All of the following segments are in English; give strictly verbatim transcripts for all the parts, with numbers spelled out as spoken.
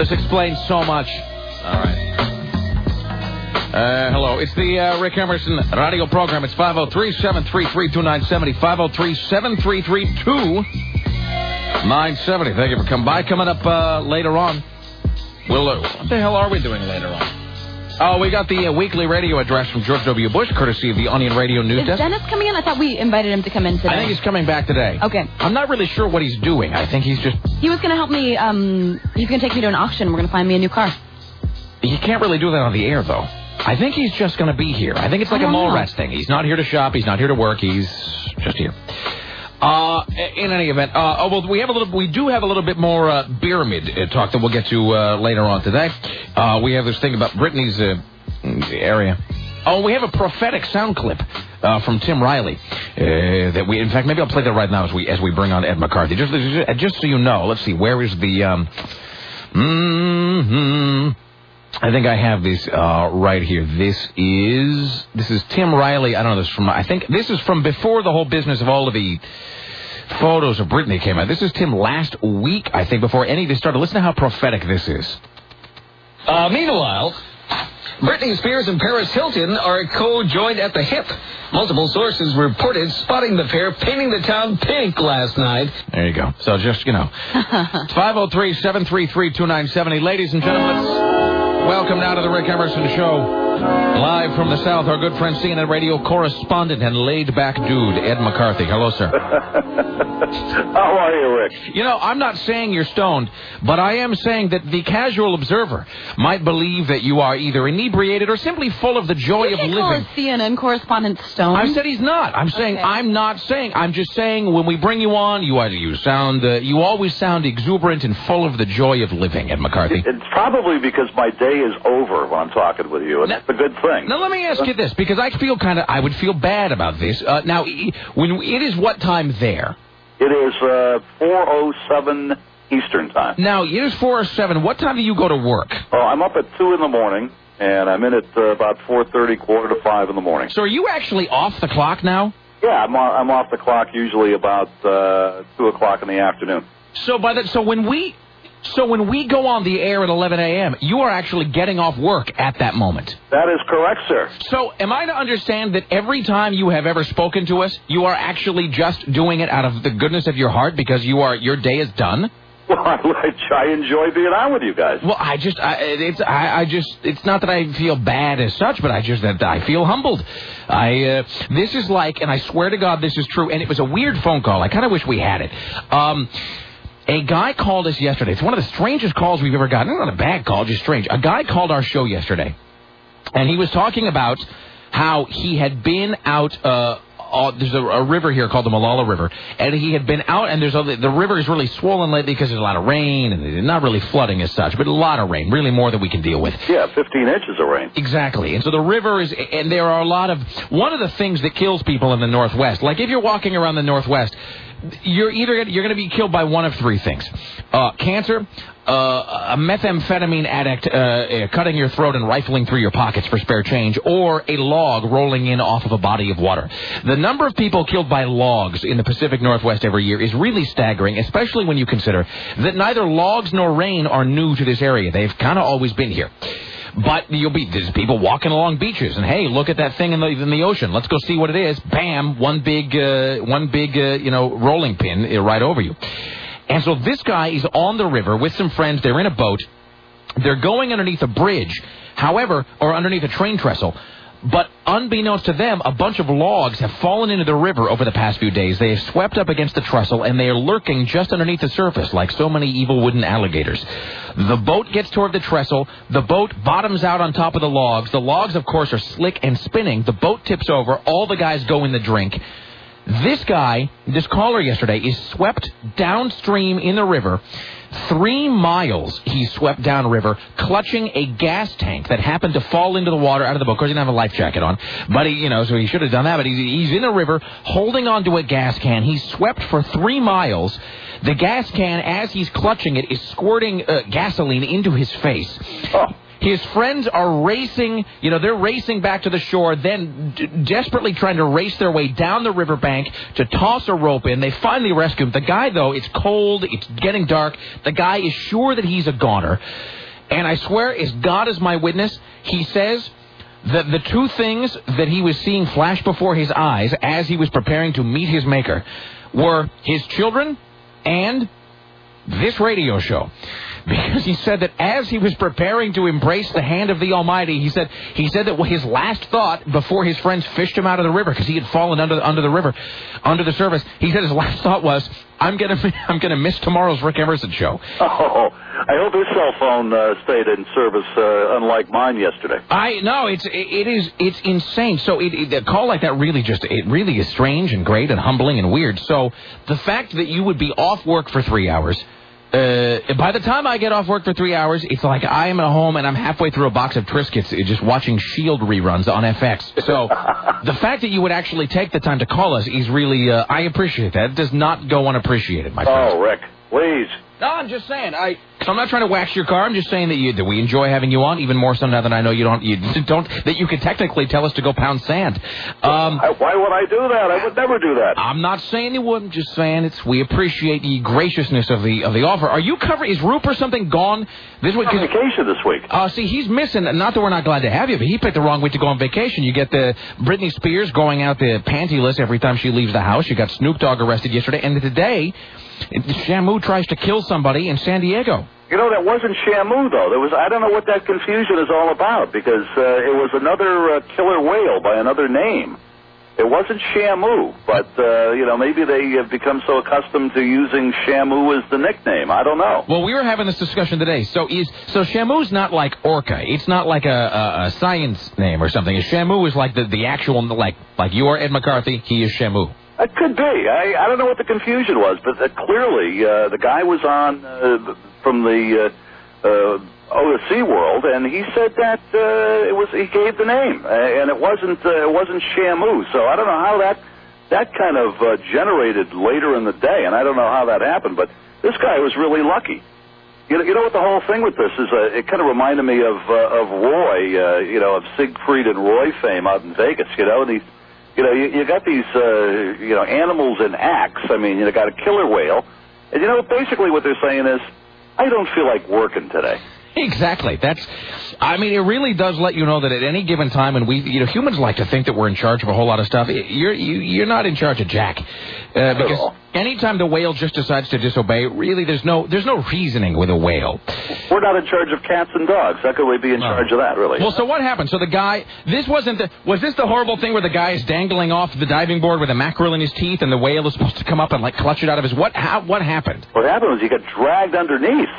This explains so much. All right. Uh, hello. It's the uh, Rick Emerson radio program. It's five oh three, seven three three, two nine seven oh. five oh three, seven three three, two nine seven oh. Thank you for coming by. Coming up uh, later on. We'll, uh, what the hell are we doing later on? Oh, we got the uh, weekly radio address from George W. Bush, courtesy of the Onion Radio News Is Desk. Dennis coming in? I thought we invited him to come in today. I think he's coming back today. Okay. I'm not really sure what he's doing. I think he's just... He was going to help me, um, he's going to take me to an auction. We're going to find me a new car. He can't really do that on the air, though. I think he's just going to be here. I think it's like a mole rats thing. He's not here to shop. He's not here to work. He's just here. Uh, in any event, uh, oh, well, we have a little, we do have a little bit more, uh, pyramid uh, talk that we'll get to, uh, later on today. Uh, we have this thing about Britney's, uh, area. Oh, we have a prophetic sound clip, uh, from Tim Riley, uh, that we, in fact, maybe I'll play that right now as we, as we bring on Ed McCarthy. Just, just, just so you know, let's see, where is the, um, mm-hmm. I think I have this, uh, right here. This is, this is Tim Riley. I don't know, this is from, I think this is from before the whole business of all of the photos of Britney came out. This is Tim last week, I think, before any of this started. Listen to how prophetic this is. Uh, meanwhile, Britney Spears and Paris Hilton are co-joined at the hip. Multiple sources reported spotting the pair painting the town pink last night. There you go. So just, you know, it's five oh three, seven three three, two nine seven oh. Ladies and gentlemen, let's welcome now to the Rick Emerson Show. Live from the South, our good friend, C N N radio correspondent and laid-back dude, Ed McCarthy. Hello, sir. How are you, Rick? You know, I'm not saying you're stoned, but I am saying that the casual observer might believe that you are either inebriated or simply full of the joy you of can't living. call a C N N correspondent stoned. I said he's not. I'm saying okay. I'm not saying. I'm just saying when we bring you on, you are, you sound uh, you always sound exuberant and full of the joy of living, Ed McCarthy. It's probably because my day is over when I'm talking with you, and now, that's a good thing. Now let me ask you this, because I feel kind of I would feel bad about this. Uh, now, when it is what time there? It is uh, four oh seven Eastern time. Now, it is four oh seven. What time do you go to work? Oh, I'm up at two in the morning, and I'm in at uh, about four thirty, quarter to five in the morning. So are you actually off the clock now? Yeah, I'm, I'm off the clock usually about uh, two o'clock in the afternoon. So by the so when we so when we go on the air at eleven a.m., you are actually getting off work at that moment. That is correct, sir. So am I to understand that every time you have ever spoken to us, you are actually just doing it out of the goodness of your heart because you are your day is done? Well, I, I enjoy being on with you guys. Well, I just, I, it's, I, I just, it's not that I feel bad as such, but I just, that I feel humbled. I, uh, this is like, and I swear to God this is true, and it was a weird phone call. I kind of wish we had it. Um, a guy called us yesterday. It's one of the strangest calls we've ever gotten. Not a bad call, just strange. A guy called our show yesterday, and he was talking about how he had been out, uh, Uh, there's a, a river here called the Malala River, and he had been out, and there's a, the river is really swollen lately because there's a lot of rain, and it's not really flooding as such, but a lot of rain, really more than we can deal with. Yeah, fifteen inches of rain. Exactly, and so the river is, and there are a lot of, one of the things that kills people in the Northwest, like if you're walking around the Northwest, you're either you're going to be killed by one of three things: uh, cancer, uh, a methamphetamine addict uh, uh, cutting your throat and rifling through your pockets for spare change, or a log rolling in off of a body of water. The number of people killed by logs in the Pacific Northwest every year is really staggering, especially when you consider that neither logs nor rain are new to this area. They've kind of always been here. But you'll be there's people walking along beaches, and hey, look at that thing in the in the ocean. Let's go see what it is. Bam, one big uh, one big uh, you know rolling pin uh, right over you. And so this guy is on the river with some friends. They're in a boat. They're going underneath a bridge, however, or underneath a train trestle. But unbeknownst to them, a bunch of logs have fallen into the river over the past few days. They have swept up against the trestle, and they are lurking just underneath the surface like so many evil wooden alligators. The boat gets toward the trestle. The boat bottoms out on top of the logs. The logs, of course, are slick and spinning. The boat tips over. All the guys go in the drink. This guy, this caller yesterday, is swept downstream in the river. Three miles he swept downriver, clutching a gas tank that happened to fall into the water out of the boat. Of course, he didn't have a life jacket on, but he, you know, so he should have done that. But he's, he's in a river, holding onto a gas can. He swept for three miles. The gas can, as he's clutching it, is squirting uh, gasoline into his face. Oh. His friends are racing, you know, they're racing back to the shore, then d- desperately trying to race their way down the riverbank to toss a rope in. They finally rescue him. The guy, though, it's cold, it's getting dark. The guy is sure that he's a goner. And I swear, as God is my witness, he says that the two things that he was seeing flash before his eyes as he was preparing to meet his maker were his children and this radio show. Because he said that as he was preparing to embrace the hand of the Almighty, he said he said that his last thought before his friends fished him out of the river because he had fallen under the, under the river, under the surface. He said his last thought was, "I'm gonna I'm gonna miss tomorrow's Rick Emerson show." Oh, I hope his cell phone uh, stayed in service, uh, unlike mine yesterday. I no, it's it, it is it's insane. So it, it, a call like that really just it really is strange and great and humbling and weird. So the fact that you would be off work for three hours. Uh, by the time I get off work for three hours, it's like I am at home and I'm halfway through a box of Triscuits just watching SHIELD reruns on F X. So the fact that you would actually take the time to call us is really, uh, I appreciate that. It does not go unappreciated, my friend. Oh, Rick, please. No, I'm just saying. I. So I'm not trying to wax your car. I'm just saying that you that we enjoy having you on, even more so now that I know you don't you don't that you could technically tell us to go pound sand. Um, I, why would I do that? I would never do that. I'm not saying you wouldn't. Just saying it's. We appreciate the graciousness of the of the offer. Are you covering? Is Roop or something gone this week? I'm on vacation this week. Uh, see, he's missing. Not that we're not glad to have you, but he picked the wrong week to go on vacation. You get the Britney Spears going out the pantyless every time she leaves the house. You got Snoop Dogg arrested yesterday, and today, Shamu tries to kill somebody in San Diego. You know, that wasn't Shamu, though. There was I don't know what that confusion is all about, because uh, it was another uh, killer whale by another name. It wasn't Shamu, but, uh, you know, maybe they have become so accustomed to using Shamu as the nickname. I don't know. Well, we were having this discussion today. So is so Shamu's not like Orca. It's not like a, a, a science name or something. Shamu is like the, the actual, like, like you are Ed McCarthy, he is Shamu. It could be. I, I don't know what the confusion was, but uh, clearly uh, the guy was on uh, from the uh, uh, oh, the SeaWorld, and he said that uh, it was he gave the name, uh, and it wasn't uh, it wasn't Shamu. So I don't know how that that kind of uh, generated later in the day, and I don't know how that happened. But this guy was really lucky. You know, you know what the whole thing with this is? Uh, it kind of reminded me of uh, of Roy, uh, you know, of Siegfried and Roy fame out in Vegas. You know, and he. You know, you, you got these, uh, you know, animals in acts. I mean, you got a killer whale. And, you know, basically what they're saying is, I don't feel like working today. Exactly. That's, I mean, it really does let you know that at any given time, and we, you know, humans like to think that we're in charge of a whole lot of stuff. You're, you, you're not in charge of jack. Uh, because anytime the whale just decides to disobey, really, there's no, there's no reasoning with a whale. We're not in charge of cats and dogs. How could we be in no. charge of that, really? Well, so what happened? So the guy, this wasn't the, was this the horrible thing where the guy is dangling off the diving board with a mackerel in his teeth, and the whale is supposed to come up and like clutch it out of his, what, how, what happened? What happened was he got dragged underneath.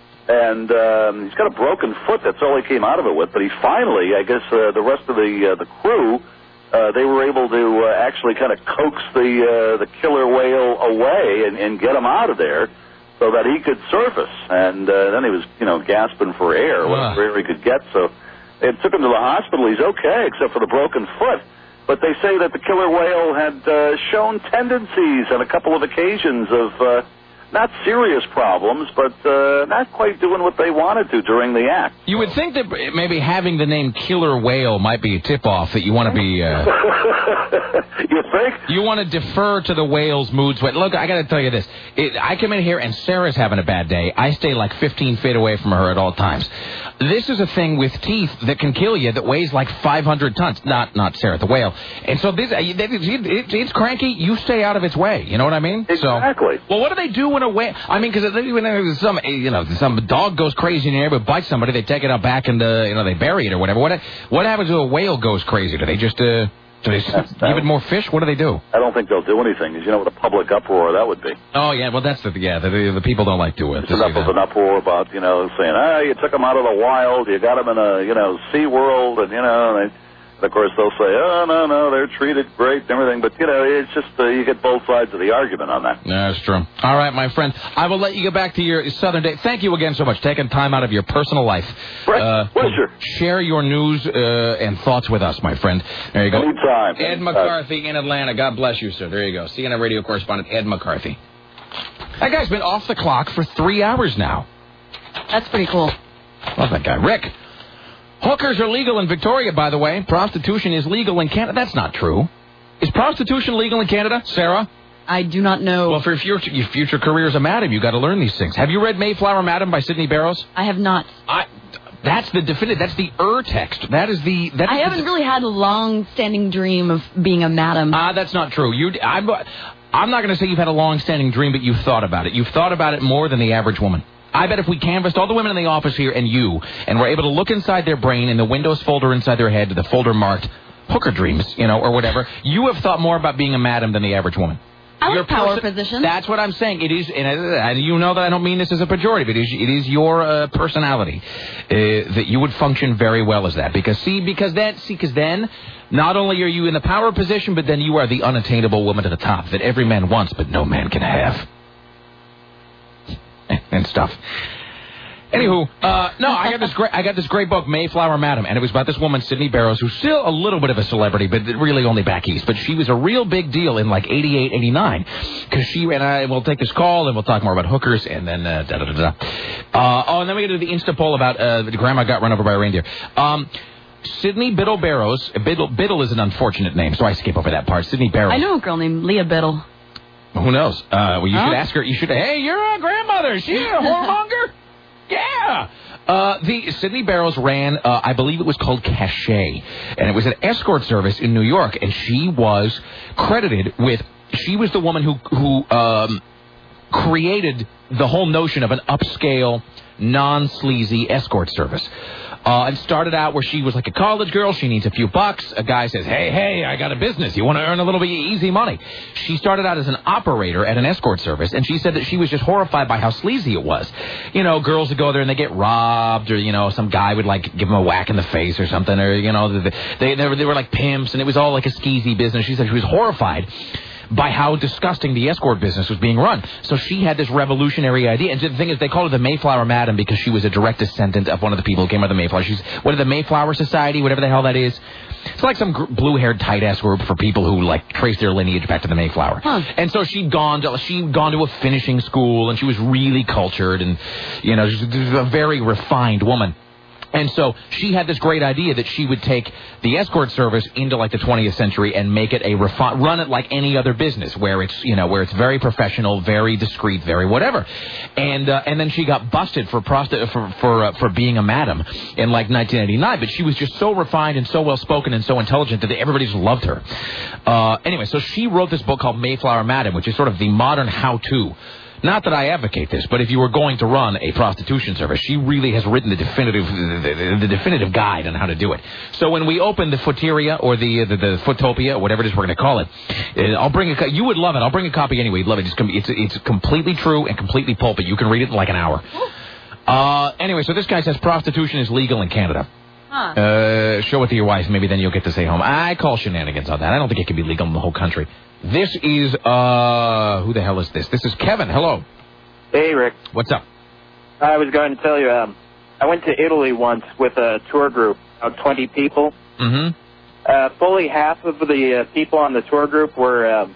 And um, he's got a broken foot. That's all he came out of it with. But he finally, I guess, uh, the rest of the uh, the crew, uh, they were able to uh, actually kind of coax the uh, the killer whale away and, and get him out of there, so that he could surface. And uh, then he was, you know, gasping for air, whatever air he could get. So they took him to the hospital. He's okay, except for the broken foot. But they say that the killer whale had uh, shown tendencies on a couple of occasions of. Uh, Not serious problems, but uh, not quite doing what they wanted to during the act. You would think that maybe having the name Killer Whale might be a tip-off that you want to be... Uh, you think? You want to defer to the whale's mood swing. Look, I got to tell you this. It, I come in here and Sarah's having a bad day. I stay like fifteen feet away from her at all times. This is a thing with teeth that can kill you that weighs like five hundred tons. Not not Sarah, the whale. And so this it, it, it's cranky. You stay out of its way. You know what I mean? Exactly. So, well, what do they do when a whale... I mean, because when some, you know, some dog goes crazy in the neighborhood, bites somebody, they take it out back and, uh, you know, they bury it or whatever. What what happens if a whale goes crazy? Do they just... Uh, Do they give it more fish? What do they do? I don't think they'll do anything, because you know what a public uproar that would be. Oh, yeah, well, that's the, yeah, the, the people don't like to uh, It's enough of an uproar about, you know, saying, ah, you took them out of the wild, you got them in a, you know, SeaWorld, and, you know, and, they, and of course they'll say, oh, no, no, they're treated great and everything, but, you know, it's just, uh, you get both sides of the argument on that. Yeah, that's true. All right, my friend, I will let you get back to your Southern day. Thank you again so much, taking time out of your personal life. Right. Uh, Pleasure. Share your news uh, and thoughts with us, my friend. There you go. Anytime. Ed McCarthy in Atlanta. God bless you, sir. There you go. C N N radio correspondent Ed McCarthy. That guy's been off the clock for three hours now. That's pretty cool. Love that guy. Rick. Hookers are legal in Victoria, by the way. Prostitution is legal in Canada. That's not true. Is prostitution legal in Canada, Sarah? I do not know. Well, for your future, your future career as a madam, you got to learn these things. Have you read Mayflower Madam by Sidney Barrows? I have not. I. That's the definitive. That's the er text. That is the. That I is haven't the, really had a long-standing dream of being a madam. Ah, uh, that's not true. You, I'm, I'm not going to say you've had a long-standing dream, but you've thought about it. You've thought about it more than the average woman. I bet if we canvassed all the women in the office here and you, and we're able to look inside their brain in the Windows folder inside their head, the folder marked hooker dreams, you know, or whatever, you have thought more about being a madam than the average woman. I like Your power person, positions. That's what I'm saying. It is, and uh, you know that I don't mean this as a pejorative. It is, it is your uh, personality uh, that you would function very well as that. Because see, because that, see, because then, not only are you in the power position, but then you are the unattainable woman to the top that every man wants, but no man can have, and stuff. Anywho, uh, no, I got this great, I got this great book, Mayflower Madam, and it was about this woman, Sidney Barrows, who's still a little bit of a celebrity, but really only back east. But she was a real big deal in like eighty-eight, eighty-nine, because she and I will take this call and we'll talk more about hookers and then uh, da da da da. Uh, oh, and then we get to the Insta poll about uh, the grandma got run over by a reindeer. Um, Sidney Biddle Barrows. Biddle, Biddle is an unfortunate name, so I skip over that part. Sidney Barrows. I know a girl named Leah Biddle. Who knows? Uh, well, you huh? should ask her. You should. Hey, you're a grandmother. Is she a whoremonger? Yeah. Uh, the Sidney Barrows ran, uh, I believe it was called Cachet, and it was an escort service in New York, and she was credited with, she was the woman who, who um, created the whole notion of an upscale, non-sleazy escort service. Uh, and started out where she was like a college girl. She needs a few bucks. A guy says, hey, hey, I got a business. You want to earn a little bit of easy money? She started out as an operator at an escort service, and she said that she was just horrified by how sleazy it was. You know, girls would go there and they get robbed, or, you know, some guy would, like, give them a whack in the face or something, or, you know, they, they, they, were, they were like pimps, and it was all like a skeezy business. She said she was horrified by how disgusting the escort business was being run. So she had this revolutionary idea. And the thing is, they called her the Mayflower Madam because she was a direct descendant of one of the people who came out of the Mayflower. She's, what is the Mayflower Society, whatever the hell that is. It's like some gr- blue-haired tight-ass group for people who, like, trace their lineage back to the Mayflower. Huh. And so she'd gone to, she'd gone to a finishing school, and she was really cultured, and, you know, she was a very refined woman. And so she had this great idea that she would take the escort service into like the twentieth century and make it a refi- run it like any other business where it's, you know, where it's very professional, very discreet, very whatever. And uh, and then she got busted for prosti- for for uh, for being a madam in like nineteen eighty-nine. But she was just so refined and so well spoken and so intelligent that everybody just loved her. Uh, anyway, so she wrote this book called Mayflower Madam, which is sort of the modern how-to. Not that I advocate this, but if you were going to run a prostitution service, she really has written the definitive the, the definitive guide on how to do it. So when we open the Footeria or the the, the Footopia, whatever it is we're going to call it, I'll bring a you would love it. I'll bring a copy anyway. You'd love it. It's it's, it's completely true and completely pulpy. You can read it in like an hour. Uh, anyway, so this guy says prostitution is legal in Canada. Huh. Uh, show it to your wife. Maybe then you'll get to stay home. I call shenanigans on that. I don't think it can be legal in the whole country. This is, uh, who the hell is this? This is Kevin. Hello. Hey, Rick. What's up? I was going to tell you, um, I went to Italy once with a tour group of twenty people. Mm-hmm. Uh, fully half of the uh, people on the tour group were um,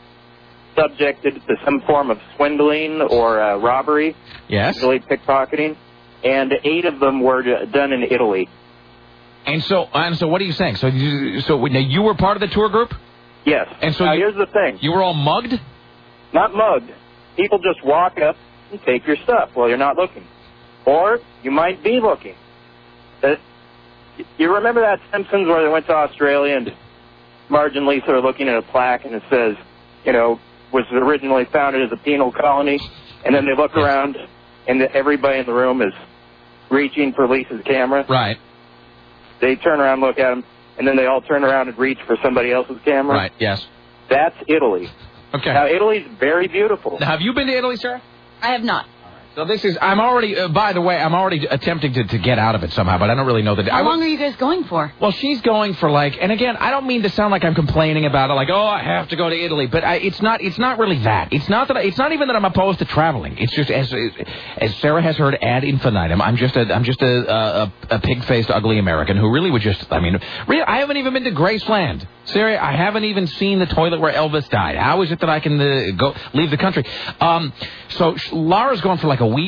subjected to some form of swindling or uh, robbery. Yes. Usually pickpocketing. And eight of them were done in Italy. And so, and so, what are you saying? So, you, so now you were part of the tour group? Yes. And so now, you, here's the thing. You were all mugged? Not mugged. People just walk up and take your stuff while you're not looking. Or you might be looking. Uh, you remember that Simpsons where they went to Australia and Marge and Lisa are looking at a plaque and it says, you know, was originally founded as a penal colony, and then they look yes. around and everybody in the room is reaching for Lisa's camera. Right. They turn around, look at them, and then they all turn around and reach for somebody else's camera. Right, yes. That's Italy. Okay. Now, Italy's very beautiful. Now, have you been to Italy, Sarah? I have not. So this is, I'm already, uh, by the way, I'm already attempting to, to get out of it somehow, but I don't really know the... How I, long are you guys going for? Well, she's going for like, and again, I don't mean to sound like I'm complaining about it, like, oh, I have to go to Italy, but I, it's not, it's not really that. It's not that, I, it's not even that I'm opposed to traveling. It's just, as as Sarah has heard ad infinitum, I'm just a, I'm just a, a, a pig-faced, ugly American who really would just, I mean, really, I haven't even been to Graceland. Sarah, I haven't even seen the toilet where Elvis died. How is it that I can uh, go leave the country? Um, so Laura's going for like a week.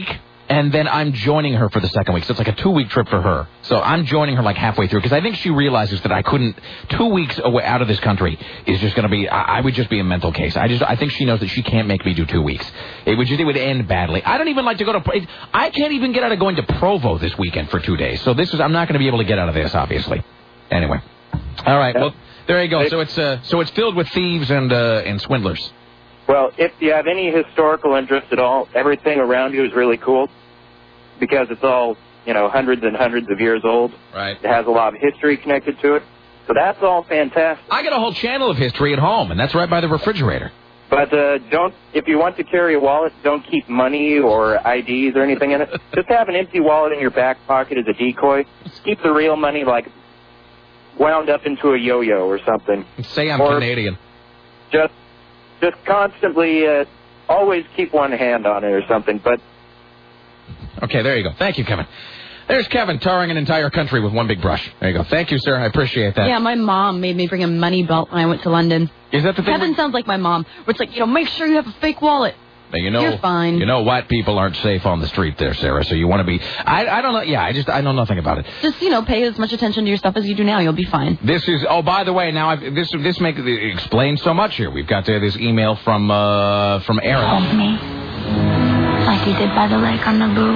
and then I'm joining her for the second week. So it's like a two-week trip for her. So I'm joining her like halfway through because I think she realizes that I couldn't. Two weeks away out of this country is just going to be. I, I would just be a mental case. I just. I think she knows that she can't make me do two weeks. It would just. It would end badly. I don't even like to go to. I can't even get out of going to Provo this weekend for two days. So this is. I'm not going to be able to get out of this, obviously. Anyway. All right. Well, there you go. So it's uh, so it's filled with thieves and uh, and swindlers. Well, if you have any historical interest at all, everything around you is really cool because it's all, you know, hundreds and hundreds of years old. Right. It has a lot of history connected to it. So that's all fantastic. I got a whole channel of history at home, and that's right by the refrigerator. But uh, don't, if you want to carry a wallet, don't keep money or I Ds or anything in it. Just have an empty wallet in your back pocket as a decoy. Keep the real money, like, wound up into a yo-yo or something. Say I'm or Canadian. Just... Just constantly, uh, always keep one hand on it or something. But okay, there you go. Thank you, Kevin. There's Kevin tarring an entire country with one big brush. There you go. Thank you, sir. I appreciate that. Yeah, my mom made me bring a money belt when I went to London. Is that the thing? Kevin we... sounds like my mom. Where it's like, you know, make sure you have a fake wallet. Now, you know, You're fine. You know, white people aren't safe on the street there, Sarah. So you want to be. I, I don't know. Yeah, I just I know nothing about it. Just, you know, pay as much attention to your stuff as you do now. You'll be fine. This is. Oh, by the way, now I've, this this make explains so much here. We've got uh, this email from uh, from Aaron. Hold me like you did by the lake on Naboo.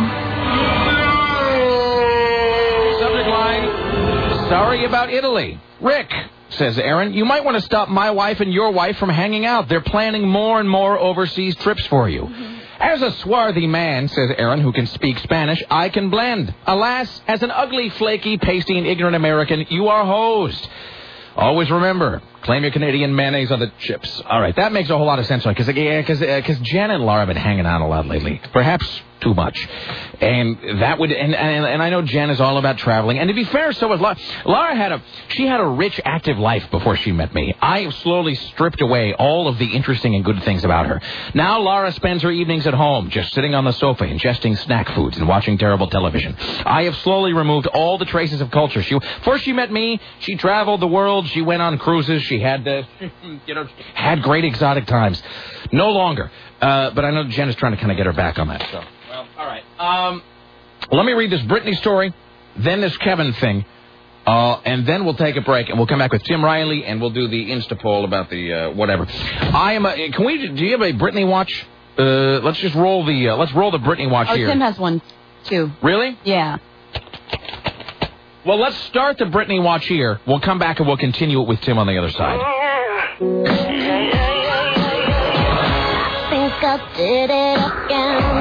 Subject line: sorry about Italy, Rick. Says Aaron, you might want to stop my wife and your wife from hanging out. They're planning more and more overseas trips for you. Mm-hmm. As a swarthy man, says Aaron, who can speak Spanish, I can blend. Alas, as an ugly, flaky, pasty, and ignorant American, you are hosed. Always remember, claim your Canadian mayonnaise on the chips. All right, that makes a whole lot of sense, because because because Jen and Laura have been hanging out a lot lately. Perhaps too much. And that would, and, and and I know Jen is all about traveling. And to be fair, so was Laura. Laura had a, she had a rich, active life before she met me. I have slowly stripped away all of the interesting and good things about her. Now Laura spends her evenings at home, just sitting on the sofa, ingesting snack foods and watching terrible television. I have slowly removed all the traces of culture. She, before she met me, she traveled the world. She went on cruises. She had, uh, you know, had great exotic times. No longer. Uh, but I know Jen is trying to kind of get her back on that. So, well, all right. Um, let me read this Britney story, then this Kevin thing, uh, and then we'll take a break, and we'll come back with Tim Riley, and we'll do the Insta poll about the uh, whatever. I am. A, can we? Do you have a Britney watch? Uh, let's just roll the. Uh, let's roll the Britney watch oh, here. Tim has one too. Really? Yeah. Well, let's start the Britney watch here. We'll come back and we'll continue it with Tim on the other side. I think I did it again.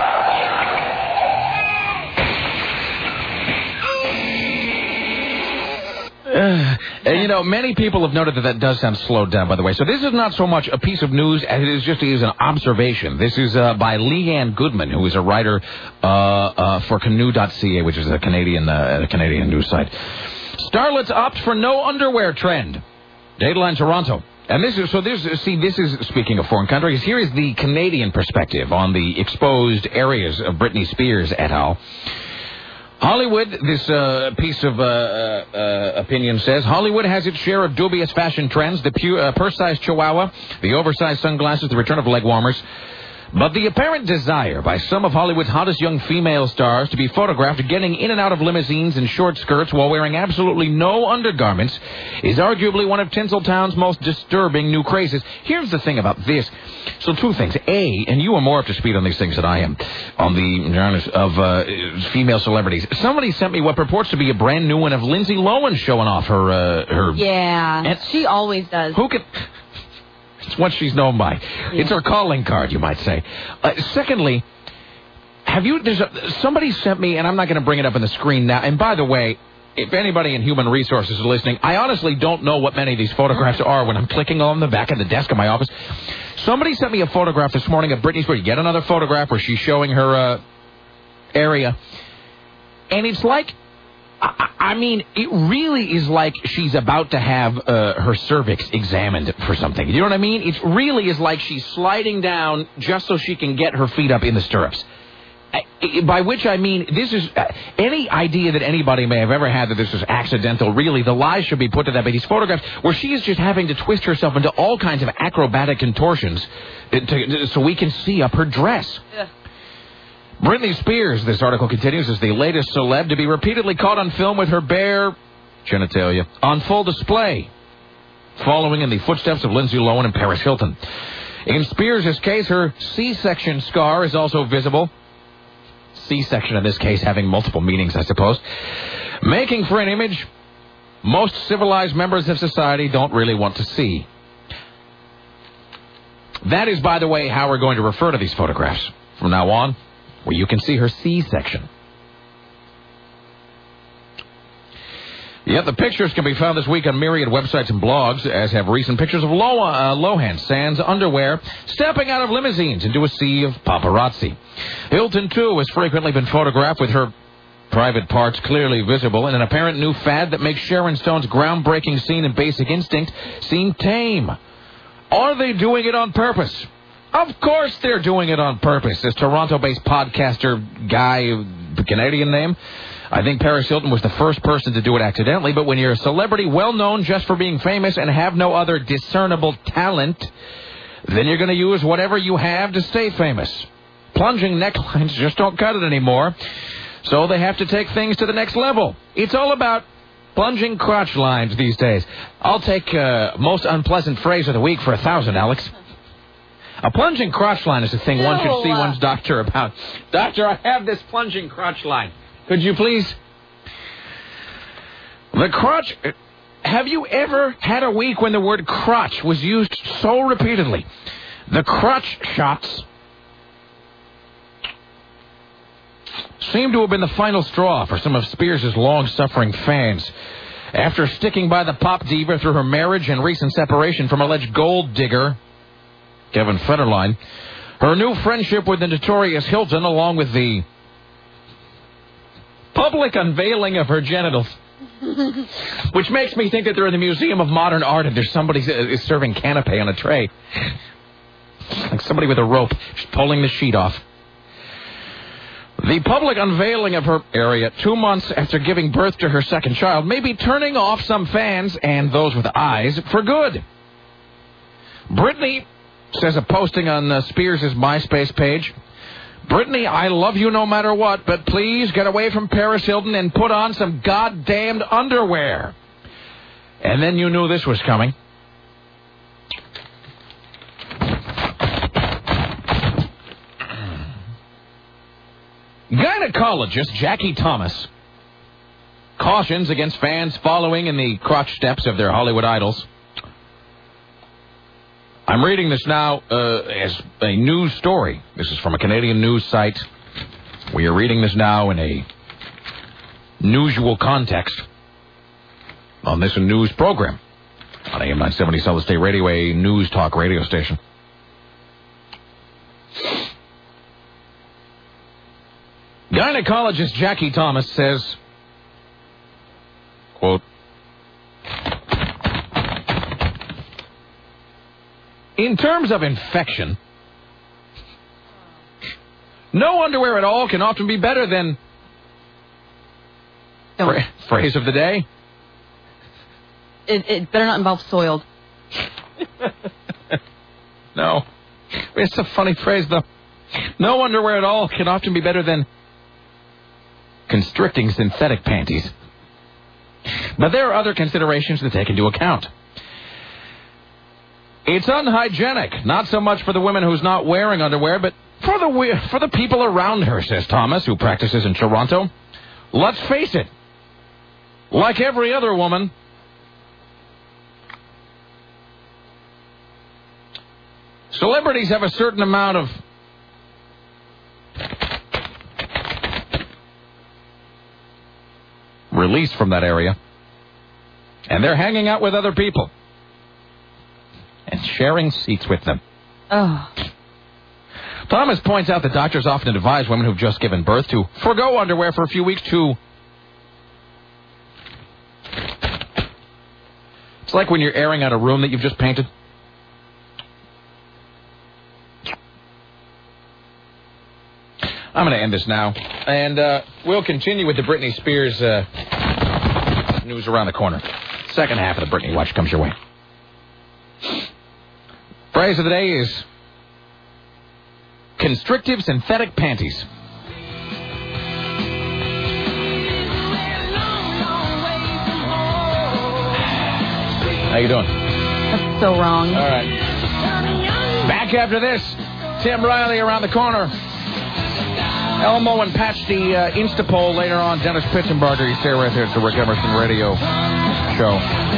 Uh, and, you know, many people have noted that that does sound slowed down, by the way. So this is not so much a piece of news as it is just it is an observation. This is uh, by Leanne Goodman, who is a writer uh, uh, for Canoe dot C A, which is a Canadian uh, a Canadian news site. Starlets opt for no underwear trend. Dateline Toronto. And this is, so this, see, this is, speaking of foreign countries, here is the Canadian perspective on the exposed areas of Britney Spears et al. Hollywood, this uh, piece of uh, uh, opinion says, Hollywood has its share of dubious fashion trends, the pu- uh, purse-sized chihuahua, the oversized sunglasses, the return of leg warmers. But the apparent desire by some of Hollywood's hottest young female stars to be photographed getting in and out of limousines and short skirts while wearing absolutely no undergarments is arguably one of Tinseltown's most disturbing new crazes. Here's the thing about this. So two things. A, and you are more up to speed on these things than I am, on the genres of uh, female celebrities. Somebody sent me what purports to be a brand new one of Lindsay Lohan showing off her... Uh, her Yeah, and she always does. Who can... It's what she's known by. Yeah. It's her calling card, you might say. Uh, secondly, have you... There's a, somebody sent me, and I'm not going to bring it up on the screen now. And by the way, if anybody in human resources is listening, I honestly don't know what many of these photographs are when I'm clicking on the back of the desk of my office. Somebody sent me a photograph this morning of Britney Spears. Yet another photograph where she's showing her uh, area. And it's like... I mean, it really is like she's about to have uh, her cervix examined for something. You know what I mean? It really is like she's sliding down just so she can get her feet up in the stirrups. By which I mean, this is uh, any idea that anybody may have ever had that this is accidental. Really, the lies should be put to that by these photographs where she is just having to twist herself into all kinds of acrobatic contortions to, to, so we can see up her dress. Yeah. Britney Spears, this article continues, is the latest celeb to be repeatedly caught on film with her bare genitalia on full display, following in the footsteps of Lindsay Lohan and Paris Hilton. In Spears' case, her C-section scar is also visible. C-section in this case having multiple meanings, I suppose. Making for an image most civilized members of society don't really want to see. That is, by the way, how we're going to refer to these photographs from now on, where you can see her C-section. Yet the pictures can be found this week on myriad websites and blogs, as have recent pictures of Lo- uh, Lohan sans underwear stepping out of limousines into a sea of paparazzi. Hilton, too, has frequently been photographed with her private parts clearly visible in an apparent new fad that makes Sharon Stone's groundbreaking scene in Basic Instinct seem tame. Are they doing it on purpose? Of course they're doing it on purpose. This Toronto-based podcaster guy, Canadian name, I think Paris Hilton was the first person to do it accidentally, but when you're a celebrity well-known just for being famous and have no other discernible talent, then you're going to use whatever you have to stay famous. Plunging necklines just don't cut it anymore, so they have to take things to the next level. It's all about plunging crotch lines these days. I'll take uh, most unpleasant phrase of the week for a thousand, Alex. A plunging crotch line is a thing no. one should see one's doctor about. Doctor, I have this plunging crotch line. Could you please? The crotch. Have you ever had a week when the word crotch was used so repeatedly? The crotch shots seem to have been the final straw for some of Spears' long-suffering fans. After sticking by the pop diva through her marriage and recent separation from alleged gold digger Kevin Federline, her new friendship with the notorious Hilton, along with the public unveiling of her genitals, which makes me think that they're in the Museum of Modern Art and there's somebody is serving canapé on a tray. Like somebody with a rope just pulling the sheet off. The public unveiling of her area two months after giving birth to her second child may be turning off some fans and those with eyes for good. Britney says a posting on uh, Spears' MySpace page, Britney, I love you no matter what, but please get away from Paris Hilton and put on some goddamned underwear. And then you knew this was coming. Gynecologist Jackie Thomas cautions against fans following in the crotch steps of their Hollywood idols. I'm reading this now uh, as a news story. This is from a Canadian news site. We are reading this now in a usual context on this news program on A M nine seventy Solid State Radio, a news talk radio station. Gynecologist Jackie Thomas says, quote, in terms of infection, no underwear at all can often be better than... Fra- phrase of the day? It, it better not involve soiled. No. It's a funny phrase, though. No underwear at all can often be better than constricting synthetic panties. But there are other considerations to take into account. It's unhygienic, not so much for the woman who's not wearing underwear, but for the for the people around her, says Thomas, who practices in Toronto. Let's face it, like every other woman, celebrities have a certain amount of release from that area, and they're hanging out with other people and sharing seats with them. Oh. Thomas points out that doctors often advise women who've just given birth to forgo underwear for a few weeks to... It's like when you're airing out a room that you've just painted. I'm going to end this now, and uh, we'll continue with the Britney Spears uh, news around the corner. Second half of the Britney Watch comes your way. Phrase of the day is constrictive synthetic panties. How you doing? That's so wrong. All right. Back after this, Tim Riley around the corner. Elmo and Patch the uh, Insta poll later on. Dennis Pitzenbarger, you stay right there. It's the Rick Emerson Radio Show.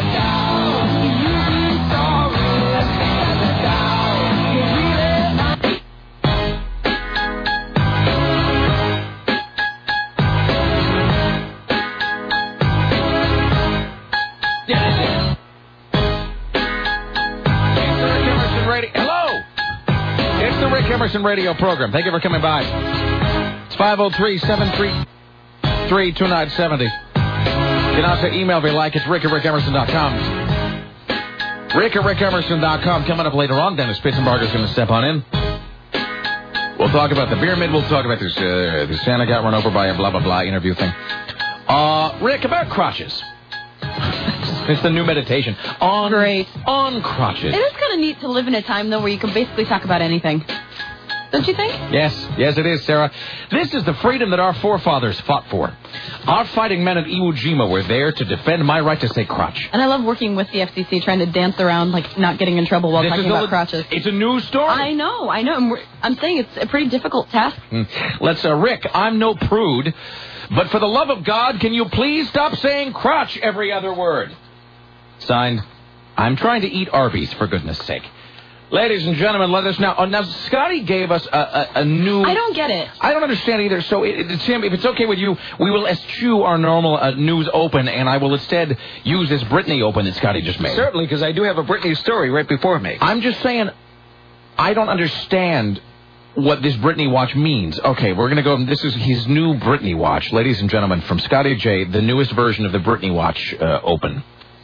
Emerson Radio program. Thank you for coming by. It's five oh three, seven three three, two nine seven oh. You can also email me like it's rick at rick emerson dot com. rick at rick emerson dot com. Coming up later on, Dennis Pitzenbarger's going to step on in. We'll talk about the beer mid. We'll talk about this, uh, this Santa got run over by a blah, blah, blah interview thing. Uh, Rick, about crotches. It's the new meditation. On, Great. On crotches. It is kind of neat to live in a time, though, where you can basically talk about anything. Don't you think? Yes, yes it is, Sarah. This is the freedom that our forefathers fought for. Our fighting men at Iwo Jima were there to defend my right to say crotch. And I love working with the F C C, trying to dance around, like, not getting in trouble while this talking is about a, crotches. It's a news story. I know, I know. And we're, I'm saying it's a pretty difficult task. Mm. Let's, uh, Rick, I'm no prude, but for the love of God, can you please stop saying crotch every other word? Signed, I'm trying to eat Arby's, for goodness sake. Ladies and gentlemen, let us know. Oh, now, Scotty gave us a, a, a new... I don't get it. I don't understand either. So, it, it, Tim, if it's okay with you, we will eschew our normal uh, news open, and I will instead use this Britney open that Scotty just made. Certainly, because I do have a Britney story right before me. I'm just saying, I don't understand what this Britney watch means. Okay, we're going to go... This is his new Britney watch. Ladies and gentlemen, from Scotty J, the newest version of the Britney watch uh, open.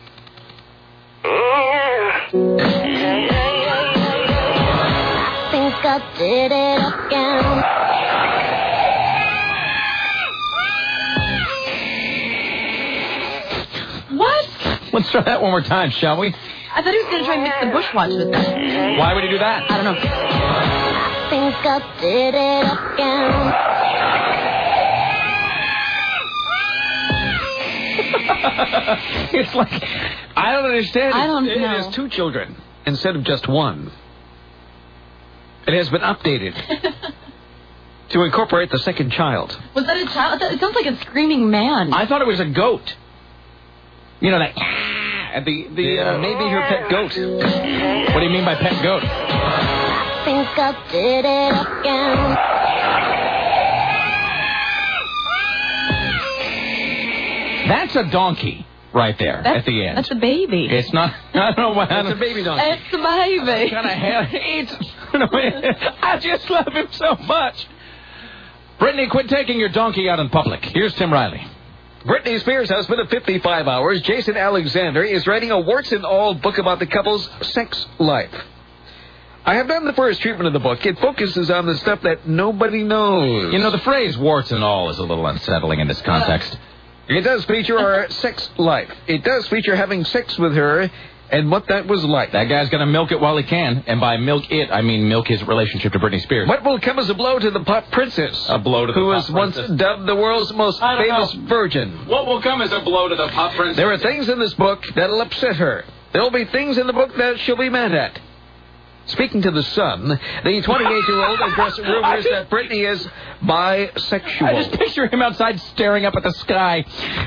I did it again. What? Let's try that one more time, shall we? I thought he was going to try and mix the Bushwatch with that. Why would he do that? I don't know. I think I did it again. It's like, I don't understand. I don't it, know. It has two children instead of just one. It has been updated to incorporate the second child. Was that a child? It sounds like a screaming man. I thought it was a goat. You know, that... At the, the, Yeah, uh, maybe her pet goat. What do you mean by pet goat? I think I did it again. That's a donkey right there that's, at the end. That's a baby. It's not... I don't know why... It's a baby donkey. It's a baby. Kind of hair. It's... I just love him so much. Brittany, quit taking your donkey out in public. Here's Tim Riley. Britney Spears' husband of fifty-five hours, Jason Alexander, is writing a warts-and-all book about the couple's sex life. I have done the first treatment of the book. It focuses on the stuff that nobody knows. You know, the phrase warts and all is a little unsettling in this context. It does feature our sex life. It does feature having sex with her and what that was like. That guy's going to milk it while he can. And by milk it, I mean milk his relationship to Britney Spears. What will come as a blow to the pop princess? A blow to the who pop was once princess. dubbed the world's most I don't famous know. virgin. What will come as a blow to the pop princess? There are things in this book that'll upset her. There will be things in the book that she'll be mad at. Speaking to The Sun, the twenty-eight-year-old addressed rumors that Britney is bisexual. I just picture him outside staring up at the sky.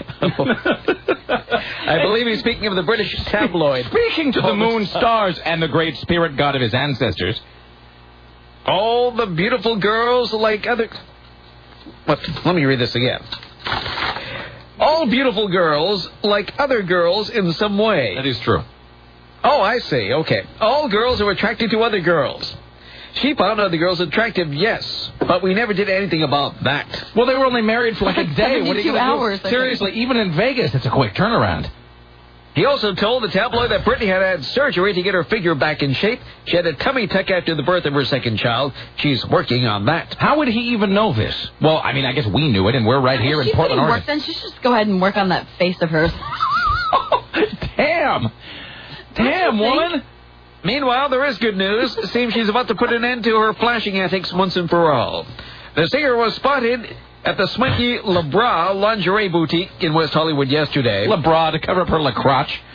I believe he's speaking of the British tabloid. Speaking to the moon, stars, and the great spirit god of his ancestors. All the beautiful girls like other... What? Let me read this again. All beautiful girls like other girls in some way. That is true. Oh, I see. Okay. All girls are attracted to other girls. She found other girls attractive, yes, but we never did anything about that. Well, they were only married for like a day. What are you seventy-two gonna hours, do? I Seriously, even in Vegas, it's a quick turnaround. He also told the tabloid that Britney had had surgery to get her figure back in shape. She had a tummy tuck after the birth of her second child. She's working on that. How would he even know this? Well, I mean, I guess we knew it, and we're right here in She's Portland, getting Oregon. work, then she should just go ahead and work on that face of hers. Damn. Damn, woman. Meanwhile, there is good news. It seems she's about to put an end to her flashing antics once and for all. The singer was spotted at the swanky Le Bras lingerie boutique in West Hollywood yesterday. Le Bras to cover up her la crotch.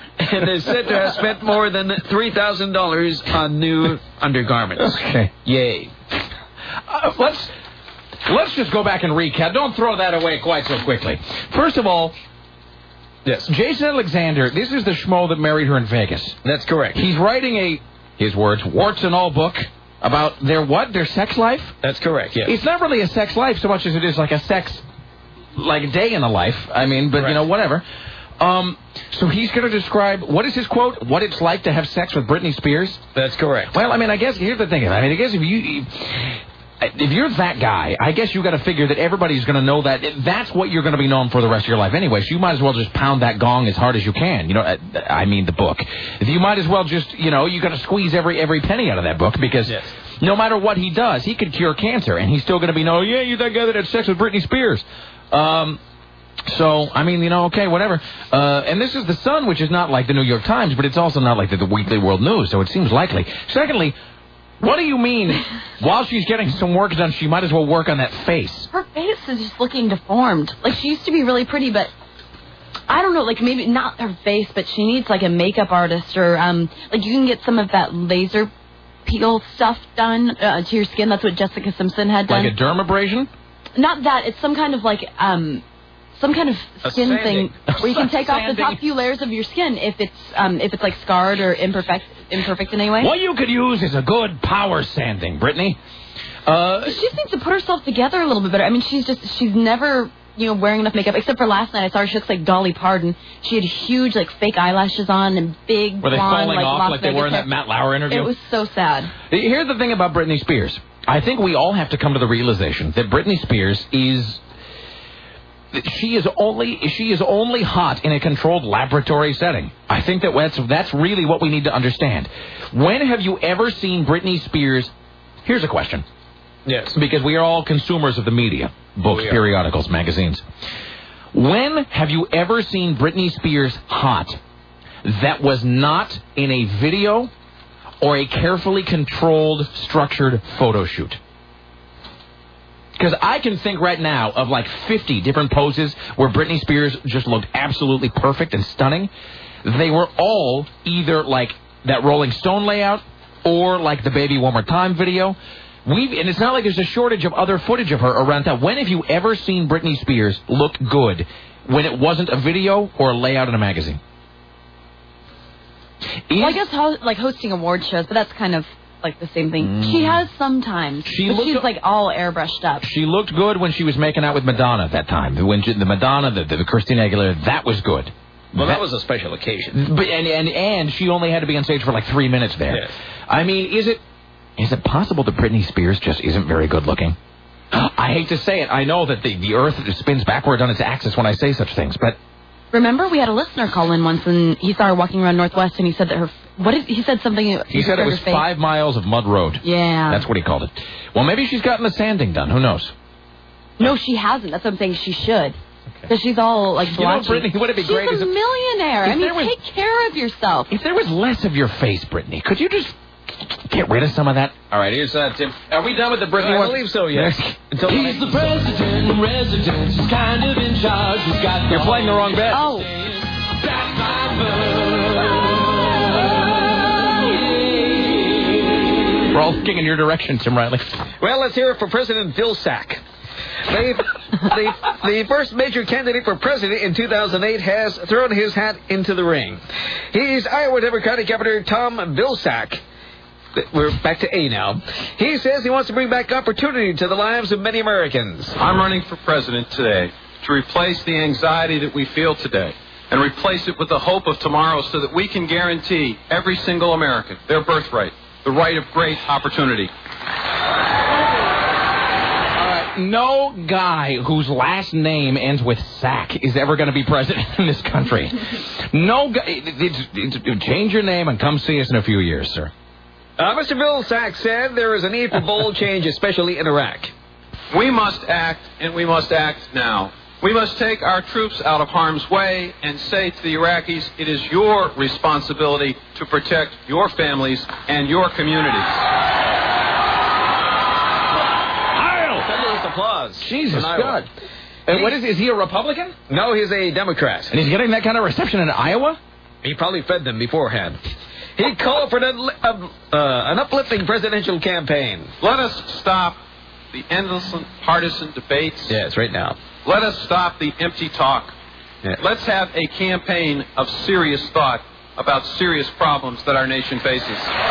and is said to have spent more than three thousand dollars on new undergarments. Okay. Yay. Uh, let's let's just go back and recap. Don't throw that away quite so quickly. First of all, yes, Jason Alexander, this is the schmo that married her in Vegas. That's correct. He's writing a, his words, warts and all book about their what? Their sex life? That's correct, yes. It's not really a sex life so much as it is like a sex, like a day in the life. I mean, but, Correct. you know, whatever. Um, so he's going to describe, what is his quote? What it's like to have sex with Britney Spears? That's correct. Well, I mean, I guess, here's the thing. I mean, I guess if you... If you're that guy, I guess you got to figure that everybody's going to know that that's what you're going to be known for the rest of your life anyway. So you might as well just pound that gong as hard as you can. You know, I mean the book. If you might as well just, you know, you got to squeeze every every penny out of that book because yes. no matter what he does, he could cure cancer and he's still going to be known. Yeah, you're that guy that had sex with Britney Spears. Um. So, I mean, you know, okay, whatever. Uh, and this is the Sun, which is not like the New York Times, but it's also not like the, the Weekly World News, so it seems likely. Secondly, what do you mean, while she's getting some work done, she might as well work on that face? Her face is just looking deformed. Like, she used to be really pretty, but I don't know, like, maybe not her face, but she needs, like, a makeup artist or, um, like, you can get some of that laser peel stuff done uh, to your skin. That's what Jessica Simpson had done. Like a dermabrasion? Not that. It's some kind of, like, um... some kind of skin thing where you can take off the top few layers of your skin if it's um, if it's like scarred or imperfect imperfect in any way. What you could use is a good power sanding, Brittany. Uh, she just needs to put herself together a little bit better. I mean, she's just she's never you know wearing enough makeup except for last night. I saw her. She looks like Dolly Parton. She had huge like fake eyelashes on and big were they blonde, falling like, off Las like they Vegas were in hair. that Matt Lauer interview? It was so sad. Here's the thing about Britney Spears. I think we all have to come to the realization that Britney Spears is. She is only she is only hot in a controlled laboratory setting. I think that that's that's really what we need to understand. When have you ever seen Britney Spears? Here's a question. Yes. Because we are all consumers of the media, books, oh, periodicals, magazines. When have you ever seen Britney Spears hot that was not in a video or a carefully controlled, structured photo shoot? Because I can think right now of like fifty different poses where Britney Spears just looked absolutely perfect and stunning. They were all either like that Rolling Stone layout or like the Baby One More Time video. We've, and it's not like there's a shortage of other footage of her around town. When have you ever seen Britney Spears look good when it wasn't a video or a layout in a magazine? Well, I guess ho- like hosting award shows, but that's kind of like the same thing. Mm. She has sometimes. She but looked, she's like all airbrushed up. She looked good when she was making out with Madonna at that time. When she, the Madonna, the, the Christina Aguilera, that was good. Well, that, that was a special occasion. But and, and and she only had to be on stage for like three minutes there. Yes. I mean, is it is it possible that Britney Spears just isn't very good looking? I hate to say it. I know that the, the earth spins backward on its axis when I say such things, but... Remember, we had a listener call in once, and he saw her walking around Northwest, and he said that her... What did he said something... He, he said it was five miles of mud road. Yeah. That's what he called it. Well, maybe she's gotten the sanding done. Who knows? No, she hasn't. That's what I'm saying. She should. Because okay. she's all, like, blotchy. You know, Brittany, would it be she's great... She's a millionaire. I mean, was, take care of yourself. If there was less of your face, Brittany, could you just... get rid of some of that. All right, here's uh, Tim. Are we done with the Britney I one? I believe so, yes. Until He's the president, resident, he's kind of in charge. He's got You're playing the wrong bet. Oh. That's my bird. We're all looking in your direction, Tim Riley. Well, let's hear it for President Vilsack. The, the, the first major candidate for president in two thousand eight has thrown his hat into the ring. He's Iowa Democratic Governor Tom Vilsack. We're back to A now. He says he wants to bring back opportunity to the lives of many Americans. I'm running for president today to replace the anxiety that we feel today and replace it with the hope of tomorrow so that we can guarantee every single American their birthright, the right of great opportunity. No guy whose last name ends with Sack is ever going to be president in this country. No guy. It, it, it, it, change your name and come see us in a few years, sir. Uh, Mister Vilsack said there is a need for bold change, especially in Iraq. We must act, and we must act now. We must take our troops out of harm's way and say to the Iraqis, it is your responsibility to protect your families and your communities. Applause. Jesus God. And what is, is he a Republican? No, he's a Democrat. And he's getting that kind of reception in Iowa? He probably fed them beforehand. He called for an, uh, uh, an uplifting presidential campaign. Let us stop the endless partisan debates. Yes, right now. Let us stop the empty talk. Yes. Let's have a campaign of serious thought about serious problems that our nation faces.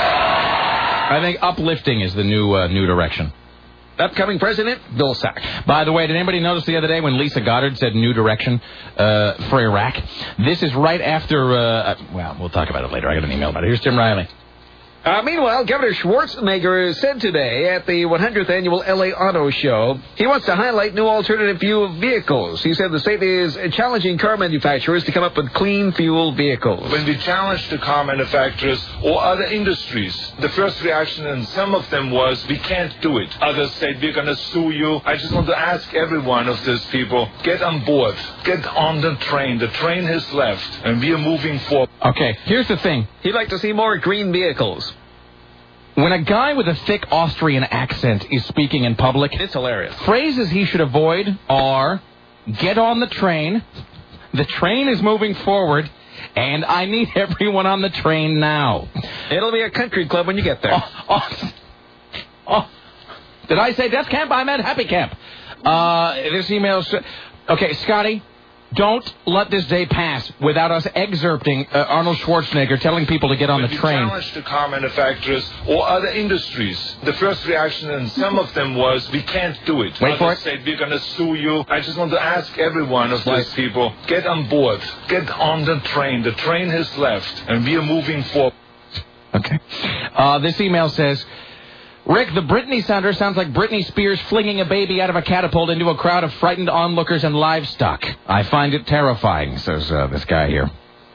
I think uplifting is the new uh, new direction. Upcoming president, Bill Sack. By the way, did anybody notice the other day when Lisa Goddard said new direction uh, for Iraq? This is right after, uh, well, we'll talk about it later. I got an email about it. Here's Tim Riley. Uh, meanwhile, Governor Schwarzenegger said today at the one hundredth Annual L A Auto Show he wants to highlight new alternative fuel vehicles. He said the state is challenging car manufacturers to come up with clean fuel vehicles. When we challenged the car manufacturers or other industries, the first reaction in some of them was, we can't do it. Others said, we're going to sue you. I just want to ask every one of these people, get on board, get on the train. The train has left, and we are moving forward. Okay, here's the thing. He'd like to see more green vehicles. When a guy with a thick Austrian accent is speaking in public, it's hilarious. Phrases he should avoid are, get on the train, the train is moving forward, and I need everyone on the train now. It'll be a country club when you get there. Oh, oh, oh. Did I say death camp? I meant happy camp. Uh, this email... Okay, Scotty, don't let this day pass without us excerpting uh, Arnold Schwarzenegger telling people to get on when the train. We challenged the car manufacturers or other industries. The first reaction in some of them was, we can't do it. Wait Others for it. said, we're going to sue you. I just want to ask every one of these people, get on board, get on the train. The train has left, and we are moving forward. Okay. Uh, this email says... Rick, the Britney sounder sounds like Britney Spears flinging a baby out of a catapult into a crowd of frightened onlookers and livestock. I find it terrifying, says uh, this guy here.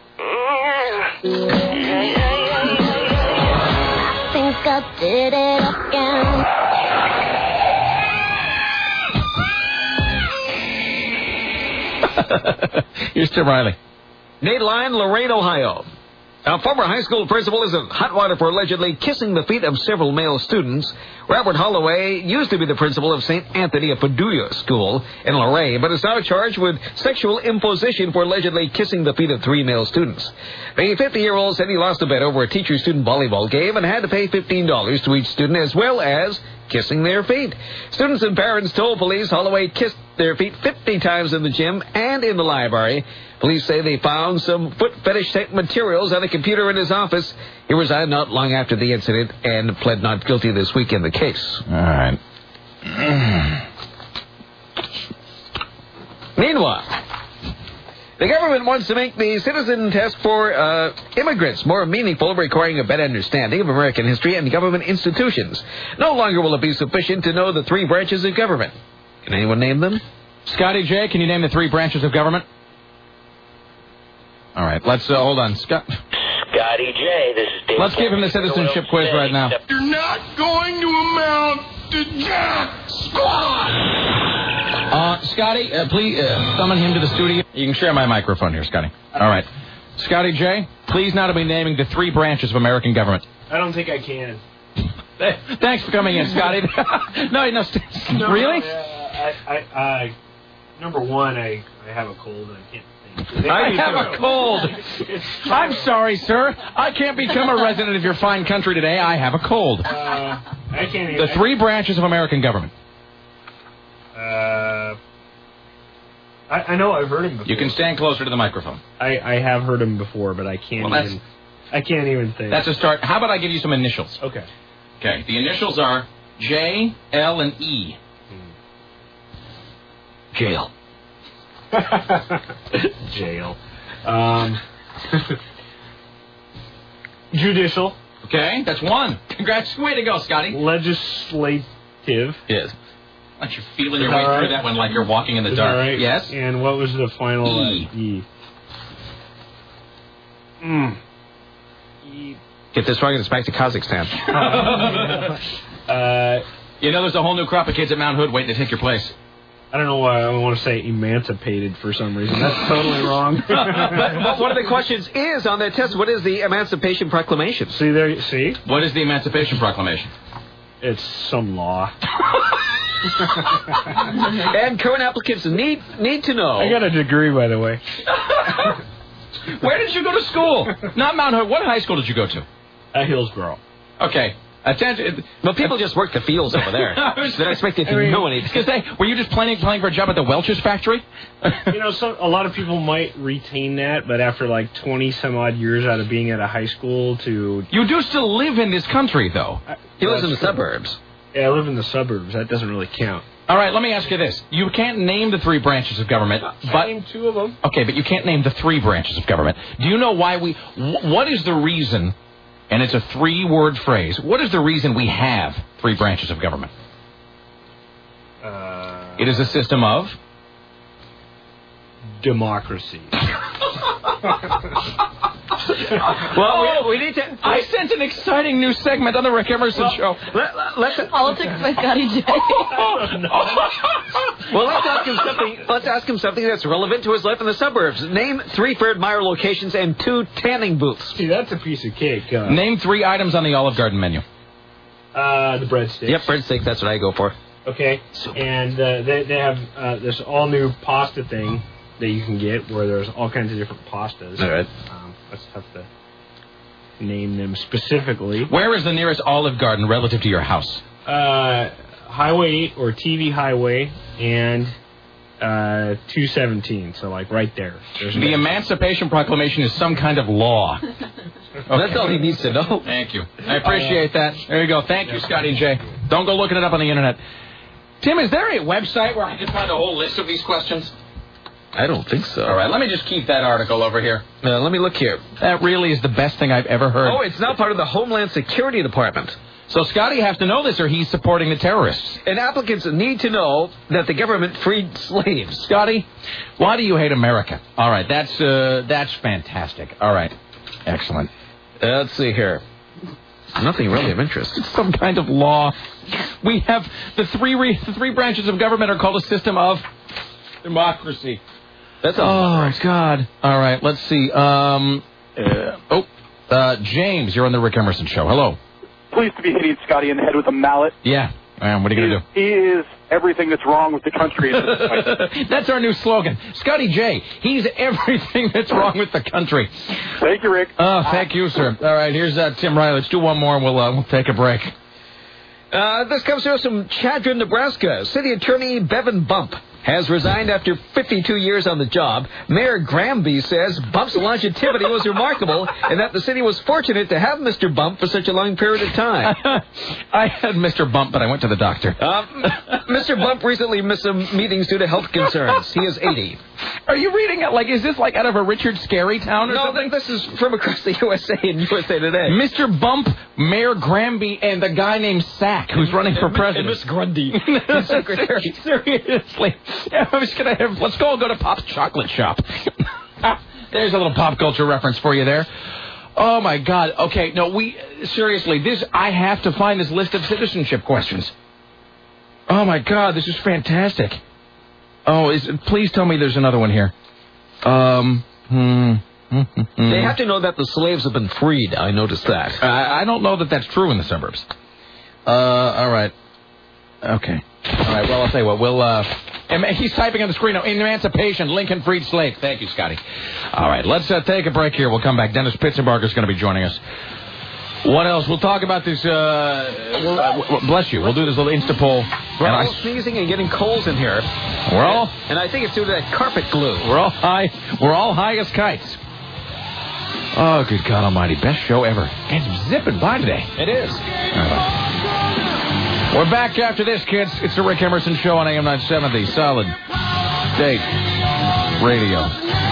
I think I did it again. Here's Tim Riley. Dateline, Lorain, Ohio. A former high school principal is in hot water for allegedly kissing the feet of several male students. Robert Holloway used to be the principal of Saint Anthony of Padua School in Lorain, but is now charged with sexual imposition for allegedly kissing the feet of three male students. The fifty-year-old said he lost a bet over a teacher-student volleyball game and had to pay fifteen dollars to each student, as well as kissing their feet. Students and parents told police Holloway kissed their feet fifty times in the gym and in the library. Police say they found some foot fetish materials on a computer in his office. He resigned not long after the incident and pled not guilty this week in the case. All right. Meanwhile, the government wants to make the citizen test for uh, immigrants more meaningful, requiring a better understanding of American history and government institutions. No longer will it be sufficient to know the three branches of government. Can anyone name them? Scotty J, can you name the three branches of government? All right, let's uh, hold on. Scott. Scotty J, this is Dave. Let's give him the citizenship quiz right now. You're not going to amount to jack squat. Uh, Scotty, uh, please uh, summon him to the studio. You can share my microphone here, Scotty. All right. Scotty J, please now to be naming the three branches of American government. I don't think I can. Thanks for coming in, Scotty. no, no, st- no, really? No, uh, I, I, I, number one, I, I have a cold and I can't. I have a cold. I'm sorry, sir. I can't become a resident of your fine country today. I have a cold. Uh, I can't even. The three branches of American government. Uh, I, I know I've heard him before. You can stand closer to the microphone. I, I have heard him before, but I can't well, even. I can't even think. That's a start. How about I give you some initials? Okay. Okay. The initials are J, L, and E. Hmm. Jail. Jail. Um, judicial. Okay, that's one. Congrats. Way to go, Scotty. Legislative. Yes. Like you're feeling your Is way that right? through that one like you're walking in the Is dark. that right? Yes. And what was the final E. uh, E? Mm. E. Get this wrong, it's back to Kazakhstan. uh, you know, there's a whole new crop of kids at Mount Hood waiting to take your place. I don't know why I want to say emancipated for some reason. That's totally wrong. but, but one of the questions is on that test, what is the Emancipation Proclamation? See there, see? What is the Emancipation Proclamation? It's some law. And current applicants need need to know. I got a degree, by the way. Where did you go to school? Not Mount Hood. What high school did you go to? Uh, Hillsborough. Okay. Attention. But people just work the fields over there. They're expected to know anything. Because they were you just planning planning for a job at the Welch's factory? You know, so a lot of people might retain that, but after like twenty some odd years out of being at a high school to you do still live in this country, though. He lives in the suburbs. Yeah, I live in the suburbs. That doesn't really count. All right, let me ask you this: you can't name the three branches of government, but name two of them. Okay, but you can't name the three branches of government. Do you know why we? What is the reason? And it's a three-word phrase. What is the reason we have three branches of government? Uh, it is a system of democracy. Well, we, we need to. I sent an exciting new segment on the Rick Emerson well, Show. Let, let's politics by Scotty J. Well, let's ask him something. Let's ask him something that's relevant to his life in the suburbs. Name three Fred Meyer locations and two tanning booths. See, that's a piece of cake. Uh, Name three items on the Olive Garden menu. Uh, the breadsticks. Yep, breadsticks. That's what I go for. Okay, and uh, they they have uh, this all new pasta thing that you can get where there's all kinds of different pastas. All right. Um, that's tough to name them specifically. Where is the nearest Olive Garden relative to your house? Uh, Highway eight or T V Highway and uh, two seventeen. So like right there. There's the no Emancipation Proclamation is some kind of law. Okay. That's all he needs to know. Thank you. I appreciate that. There you go. Thank you, Scotty J. Don't go looking it up on the internet. Tim, is there a website where I can find a whole list of these questions? I don't think so. All right, let me just keep that article over here. Uh, let me look here. That really is the best thing I've ever heard. Oh, it's now part of the Homeland Security Department. So Scotty has to know this or he's supporting the terrorists. And applicants need to know that the government freed slaves. Scotty, why do you hate America? All right, that's uh, that's fantastic. All right, excellent. Uh, let's see here. Nothing really of interest. It's some kind of law. We have the three re- the three branches of government are called a system of democracy. That's oh, God. All right, let's see. Um, uh, oh, uh, James, you're on the Rick Emerson Show. Hello. Pleased to be hitting Scotty in the head with a mallet. Yeah. Um, what are you going to do? He is everything that's wrong with the country. That's our new slogan. Scotty J, he's everything that's wrong with the country. Thank you, Rick. Oh, thank you, sir. All right, here's uh, Tim Riley. Let's do one more and we'll, uh, we'll take a break. Uh, this comes to us from Chadron, Nebraska. City Attorney Bevan Bump has resigned after fifty-two years on the job. Mayor Granby says Bump's longevity was remarkable and that the city was fortunate to have Mister Bump for such a long period of time. I had Mister Bump, but I went to the doctor. Um, Mister Bump recently missed some meetings due to health concerns. He is eighty. Are you reading it? Like, is this like out of a Richard Scarry town or no, something? No, this is from across the U S A and U S A Today. Mister Bump, Mayor Granby, and the guy named Sack who's running for president. And Miss Grundy. Secretary. Seriously. Yeah, I'm just gonna have. Let's go go to Pop's Chocolate Shop. There's a little pop culture reference for you there. Oh my God. Okay, no, we seriously. This I have to find this list of citizenship questions. Oh my God, this is fantastic. Oh, is please tell me there's another one here. Um. Hmm. They have to know that the slaves have been freed. I noticed that. I, I don't know that that's true in the suburbs. Uh. All right. Okay. All right. Well, I'll tell you what. We'll. Uh, he's typing on the screen now. Emancipation. Lincoln freed slaves. Thank you, Scotty. All right. Let's uh, take a break here. We'll come back. Dennis Pitzenbarger is going to be joining us. What else? We'll talk about this. Uh, we'll, uh, bless you. We'll do this little Insta poll. We're and all I, sneezing and getting colds in here. We're all. And I think it's due to that carpet glue. We're all high. We're all high as kites. Oh, good God Almighty! Best show ever. It's zipping by today. It is. We're back after this, kids. It's the Rick Emerson Show on A M nine seventy. Solid State Radio.